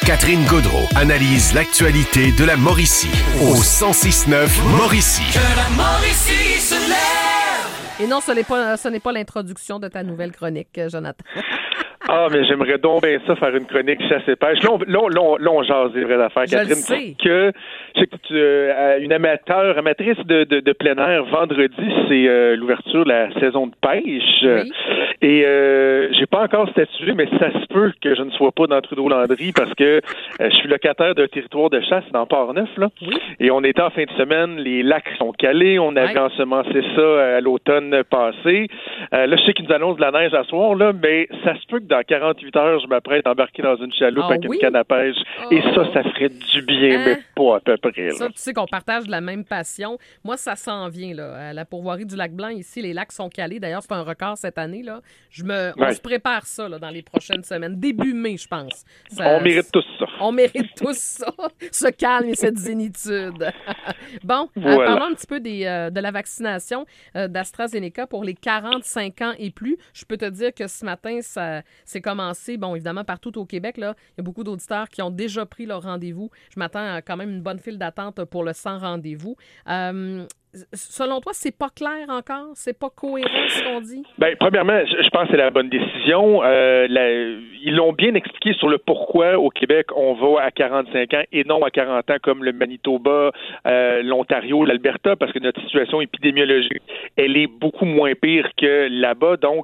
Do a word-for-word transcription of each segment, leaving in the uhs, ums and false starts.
Catherine Gaudreault analyse l'actualité de la Mauricie au cent six neuf Mauricie. Que la Mauricie se lève. Et non, ce n'est pas, ce n'est pas l'introduction de ta nouvelle chronique, Jonathan. Ah, mais j'aimerais donc bien ça, faire une chronique chasse et pêche. Là, on, là, là, on, là, on jase des vraies affaires, Je Catherine. le sais. Que, j'écoute euh, une amateur, amatrice de, de, de plein air, vendredi, c'est euh, l'ouverture de la saison de pêche. Oui. Et euh, j'ai pas encore statué, mais ça se peut que je ne sois pas dans Trudeau-Landry parce que euh, je suis locataire d'un territoire de chasse dans Port-Neuf, là. Oui. Et on était en fin de semaine, les lacs sont calés, on avait Ouais. ensemencé ça à l'automne passé. Euh, là, je sais qu'ils nous annoncent de la neige à soir, là, mais ça se peut que dans quarante-huit heures, je m'apprête à embarquer dans une chaloupe Ah avec oui? une canne à pêche. Oh. Et ça, ça ferait du bien, Hein? mais pas à peu près. Là. Ça, tu sais qu'on partage la même passion. Moi, ça s'en vient, là. À la pourvoirie du Lac Blanc, ici, les lacs sont calés. D'ailleurs, c'est un record cette année, là. Je me... On Ouais. se prépare ça, là, dans les prochaines semaines. Début mai, je pense. Ça- On mérite tous ça. On mérite tous ça, ce calme et cette zénitude. Bon, euh, Voilà. parlons un petit peu des, euh, de la vaccination euh, d'AstraZeneca pour les quarante-cinq ans et plus. Je peux te dire que ce matin, ça c'est commencé, bon, évidemment, partout au Québec. Là, il y a beaucoup d'auditeurs qui ont déjà pris leur rendez-vous. Je m'attends à quand même une bonne file d'attente pour le sans rendez-vous. Euh, selon toi, c'est pas clair encore? C'est pas cohérent ce qu'on dit? Ben, premièrement, je je pense que c'est la bonne décision. Euh, la- ils l'ont bien expliqué sur le pourquoi au Québec on va à quarante-cinq ans et non à quarante ans comme le Manitoba, euh, l'Ontario, l'Alberta, parce que notre situation épidémiologique, elle est beaucoup moins pire que là-bas, donc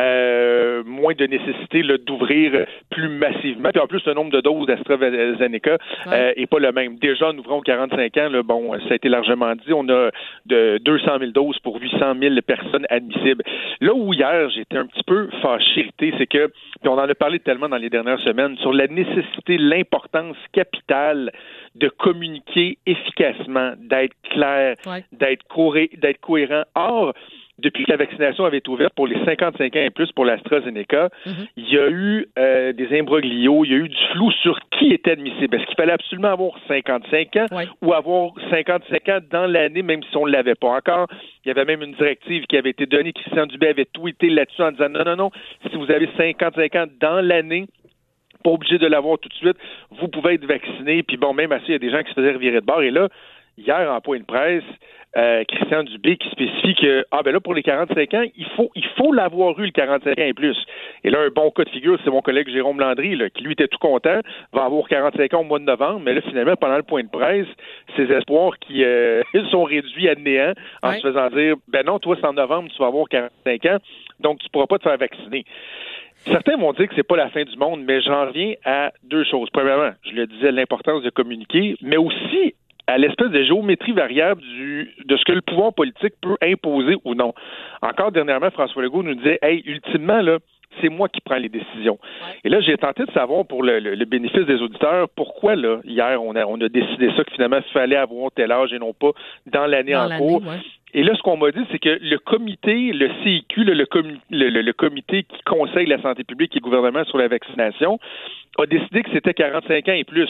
euh, moins de nécessité là, d'ouvrir plus massivement. Puis en plus, le nombre de doses d'AstraZeneca Ouais. euh, est pas le même. Déjà, nous ouvrons quarante-cinq ans, là, bon, ça a été largement dit, on a de deux cent mille doses pour huit cent mille personnes admissibles. Là où hier, j'étais un petit peu fâché, irrité, c'est que, puis on en a parlé tellement dans les dernières semaines, sur la nécessité, l'importance capitale de communiquer efficacement, d'être clair, Ouais. d'être, coré- d'être cohérent. Or, depuis que la vaccination avait été ouverte pour les cinquante-cinq ans et plus pour l'AstraZeneca, Mhm. il y a eu euh, des imbroglios, il y a eu du flou sur qui était admissible. Est-ce qu'il fallait absolument avoir cinquante-cinq ans Ouais. ou avoir cinquante-cinq ans dans l'année, même si on ne l'avait pas encore? Il y avait même une directive qui avait été donnée. Christian Dubé avait tweeté là-dessus en disant non, non, non, si vous avez cinquante-cinq ans dans l'année, pas obligé de l'avoir tout de suite, vous pouvez être vacciné. Puis bon, même à ça, il y a des gens qui se faisaient revirer de bord. Et là, hier, en point de presse, euh, Christian Dubé qui spécifie que, ah ben là, pour les quarante-cinq ans, il faut il faut l'avoir eu le quarante-cinq ans et plus. Et là, un bon cas de figure, c'est mon collègue Jérôme Landry, là, qui lui était tout content, va avoir quarante-cinq ans au mois de novembre, mais là, finalement, pendant le point de presse, ses espoirs qui euh, sont réduits à néant en Ouais. se faisant dire, ben non, toi, c'est en novembre, tu vas avoir quarante-cinq ans, donc tu pourras pas te faire vacciner. Certains vont dire que c'est pas la fin du monde, mais j'en reviens à deux choses. Premièrement, je le disais, l'importance de communiquer, mais aussi à l'espèce de géométrie variable du, de ce que le pouvoir politique peut imposer ou non. Encore dernièrement, François Legault nous disait, hey, ultimement, là, c'est moi qui prends les décisions. Ouais. Et là, j'ai tenté de savoir pour le, le, le bénéfice des auditeurs, pourquoi, là, hier, on a, on a décidé ça, que finalement, il fallait avoir tel âge et non pas dans l'année Dans en l'année, cours. ouais. Et là, ce qu'on m'a dit, c'est que le comité, le C I Q, le, le, comi- le, le- le comité qui conseille la santé publique et le gouvernement sur la vaccination, a décidé que c'était quarante-cinq ans et plus.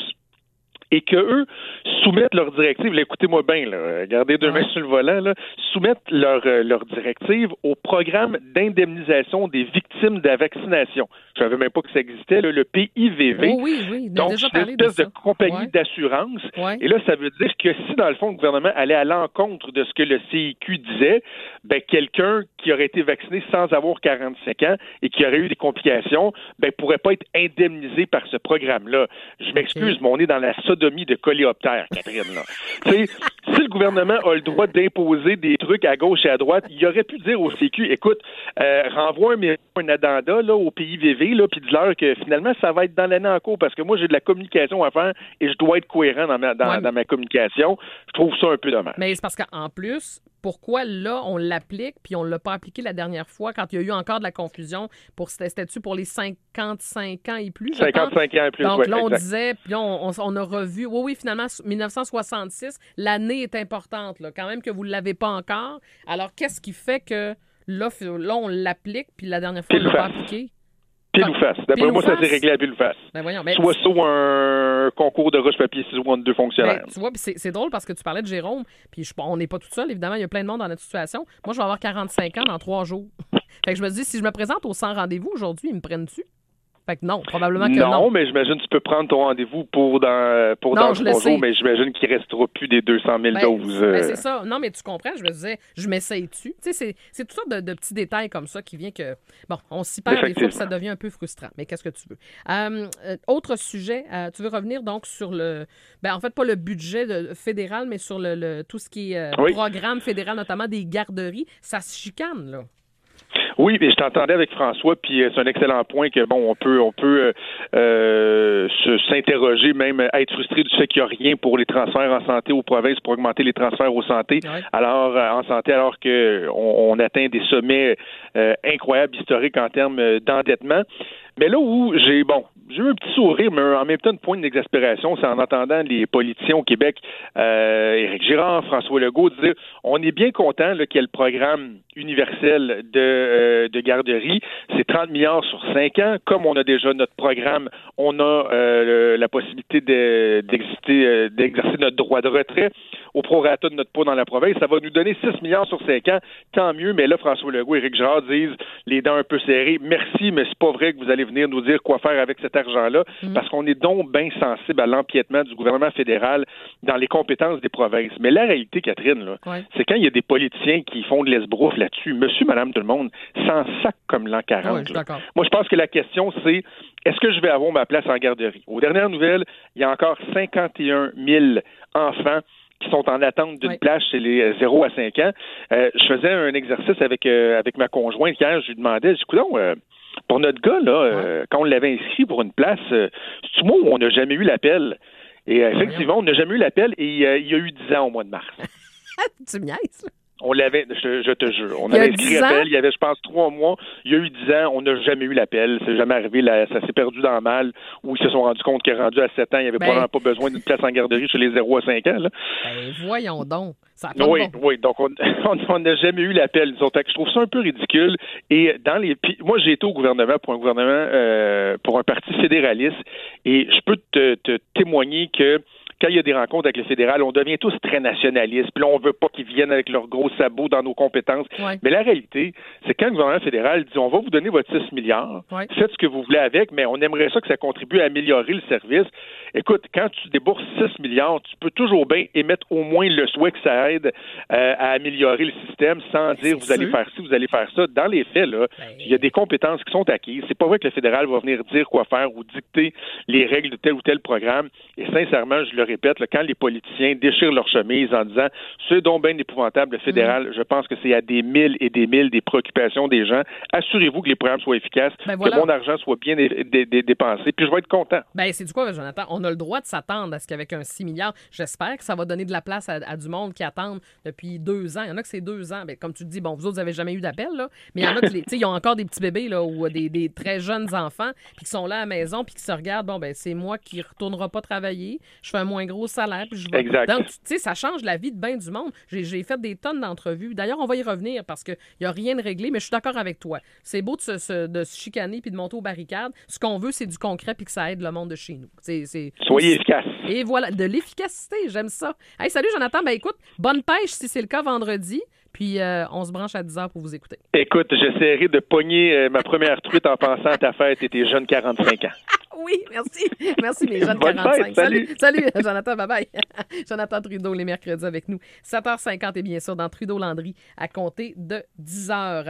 Et qu'eux soumettent leurs directives, là, écoutez-moi bien, là, gardez deux Ouais. mains sur le volant, là, soumettent leurs euh, leurs directives au programme d'indemnisation des victimes de la vaccination. Je savais même pas que ça existait, là, le P I V V. Oh oui, oui, on a Donc, déjà c'est une parlé de espèce ça. de, compagnie Ouais. d'assurance. Ouais. Et là, ça veut dire que si, dans le fond, le gouvernement allait à l'encontre de ce que le C I Q disait, ben, quelqu'un qui aurait été vacciné sans avoir quarante-cinq ans et qui aurait eu des complications, ben, pourrait pas être indemnisé par ce programme-là. Je m'excuse, Ok. mais on est dans la sodomie de coléoptère, Catherine, là. Tu sais, si le gouvernement a le droit d'imposer des trucs à gauche et à droite, il aurait pu dire au C I Q, écoute, euh, renvoie un, un addenda, là, au P I V V, là, puis dis-leur que finalement, ça va être dans l'année en cours parce que moi, j'ai de la communication à faire et je dois être cohérent dans ma, dans, Ouais, mais- dans ma communication. Je trouve ça un peu dommage. Mais c'est parce qu'en plus, pourquoi là, on l'applique, puis on ne l'a pas appliqué la dernière fois quand il y a eu encore de la confusion pour c'était- c'était-tu pour les cinquante-cinq ans et plus, je pense? cinquante-cinq ans et plus, Donc ouais, là, on exact. disait, puis là, on, on- on a revu, oui, oui, finalement, dix-neuf cent soixante-six, l'année est importante, là, quand même que vous ne l'avez pas encore. Alors, qu'est-ce qui fait que là, f- là on l'applique, puis la dernière fois, on ne l'a Pile pas face. appliqué? Pile ou face. D'après Pile ou moi, ça face? s'est réglé à pile ou face. Ben voyons, mais... Soit ça ou un concours de roche, papier, ciseaux entre deux fonctionnaires. Ben, tu vois, puis c'est, c'est drôle parce que tu parlais de Jérôme, puis je, on n'est pas tout seul, évidemment, il y a plein de monde dans notre situation. Moi, je vais avoir quarante-cinq ans dans trois jours. Fait que je me dis, si je me présente au sans rendez-vous aujourd'hui, ils me prennent-tu? Fait que non, probablement que non. non. Non, mais j'imagine que tu peux prendre ton rendez-vous pour dans, pour non, dans je trois jours, sais. mais j'imagine qu'il ne restera plus des deux cent mille ben, doses. Ben, euh... c'est ça. Non, mais tu comprends, je me disais, je m'essaye dessus. Tu sais, c'est, c'est toutes sortes de, de petits détails comme ça qui vient que, bon, on s'y perd des fois, ça devient un peu frustrant. Mais qu'est-ce que tu veux? Euh, euh, autre sujet, euh, tu veux revenir donc sur le, ben en fait, pas le budget de, fédéral, mais sur le, le tout ce qui est euh, oui. programme fédéral, notamment des garderies. Ça se chicane, là. Oui, mais je t'entendais avec François, puis c'est un excellent point que bon, on peut, on peut euh, se, s'interroger, même être frustré du fait qu'il n'y a rien pour les transferts en santé aux provinces pour augmenter les transferts aux santé. Ouais. Alors en santé, alors que on, on atteint des sommets euh, incroyables, historiques en termes d'endettement. Mais là où j'ai bon, j'ai eu un petit sourire, mais en même temps une pointe d'exaspération, c'est en entendant les politiciens au Québec, euh, Éric Girard, François Legault, dire on est bien content là, qu'il y ait le programme universel de, euh, de garderie. C'est trente milliards sur cinq ans. Comme on a déjà notre programme, on a euh, le, la possibilité de, d'exister, euh, d'exercer notre droit de retrait au prorata de notre poids dans la province. Ça va nous donner six milliards sur cinq ans. Tant mieux, mais là, François Legault et Éric Girard disent les dents un peu serrées. Merci, mais c'est pas vrai que vous allez venir nous dire quoi faire avec cet argent-là, mmh. parce qu'on est donc bien sensible à l'empiètement du gouvernement fédéral dans les compétences des provinces. Mais la réalité, Catherine, là, ouais. c'est quand il y a des politiciens qui font de l'esbrouf là-dessus, monsieur, madame, tout le monde, s'en sac comme l'an quarante. Ouais, je Moi, je pense que la question, c'est est-ce que je vais avoir ma place en garderie? Aux dernières nouvelles, il y a encore cinquante et un mille enfants qui sont en attente d'une oui. place chez les zéro à cinq ans. Euh, je faisais un exercice avec, euh, avec ma conjointe hier, je lui demandais, je dis, coudonc, euh, pour notre gars, là, euh, ouais. quand on l'avait inscrit pour une place, euh, c'est-tu moi où on n'a jamais eu l'appel? Et euh, effectivement, on n'a jamais eu l'appel et euh, il y a eu dix ans au mois de mars. Tu me niaises? On l'avait, je, je te jure. On avait inscrit l'appel, il y avait, je pense, trois mois. Il y a eu dix ans, on n'a jamais eu l'appel. C'est jamais arrivé, là, ça s'est perdu dans le mal, où ils se sont rendus compte qu'il est rendu à sept ans, il n'y avait ben... probablement pas besoin d'une place en garderie chez les zéro à cinq ans. Là. Ben, voyons donc. Ça oui, bon. oui. Donc, on n'a jamais eu l'appel. Disons, je trouve ça un peu ridicule. Et dans les, puis, moi, j'ai été au gouvernement pour un gouvernement, euh, pour un parti fédéraliste, et je peux te, te témoigner que quand il y a des rencontres avec le fédéral, on devient tous très nationalistes. Puis là, on veut pas qu'ils viennent avec leurs gros sabots dans nos compétences. Ouais. Mais la réalité, c'est quand le gouvernement fédéral dit on va vous donner votre six milliards, ouais. faites ce que vous voulez avec, mais on aimerait ça que ça contribue à améliorer le service. Écoute, quand tu débourses six milliards, tu peux toujours bien émettre au moins le souhait que ça aide euh, à améliorer le système sans dire vous sûr. allez faire ci, vous allez faire ça. Dans les faits, là, ben... il y a des compétences qui sont acquises. C'est pas vrai que le fédéral va venir dire quoi faire ou dicter les règles de tel ou tel programme. Et sincèrement, je le répète, là, quand les politiciens déchirent leur chemise en disant c'est donc bien épouvantable, le fédéral, mmh. je pense que c'est à des mille et des mille des préoccupations des gens. Assurez-vous que les programmes soient efficaces, ben voilà. que mon argent soit bien dé- dé- dé- dépensé, puis je vais être content. Ben c'est du quoi, Jonathan? On a le droit de s'attendre à ce qu'avec un six milliards, j'espère que ça va donner de la place à, à du monde qui attendent depuis deux ans. Il y en a que c'est deux ans. Ben, comme tu te dis, bon, vous autres, vous n'avez jamais eu d'appel, là, mais il y en a qui ils ont encore des petits bébés là, ou des, des très jeunes enfants puis qui sont là à la maison puis qui se regardent, bon, ben c'est moi qui ne retournera pas travailler, je fais un moins gros salaire, puis je vais... Exact. Donc, tu sais, ça change la vie de bien du monde. J'ai, j'ai fait des tonnes d'entrevues. D'ailleurs, on va y revenir parce qu'il n'y a rien de réglé, mais je suis d'accord avec toi. C'est beau de se, se, de se chicaner puis de monter aux barricades. Ce qu'on veut, c'est du concret puis que ça aide le monde de chez nous. C'est, c'est... Soyez efficace. Et voilà, de l'efficacité, j'aime ça. Hey, salut Jonathan, ben écoute, bonne pêche si c'est le cas vendredi. Puis euh, on se branche à dix heures pour vous écouter. Écoute, j'essaierai de pogner euh, ma première truite en pensant à ta fête et tes jeunes quarante-cinq ans. Oui, merci. Merci, mes jeunes Bonne quarante-cinq. Fête, salut. salut. Salut, Jonathan, bye-bye. Jonathan Trudeau, les mercredis avec nous. sept heures cinquante et bien sûr dans Trudeau-Landry à compter de dix heures.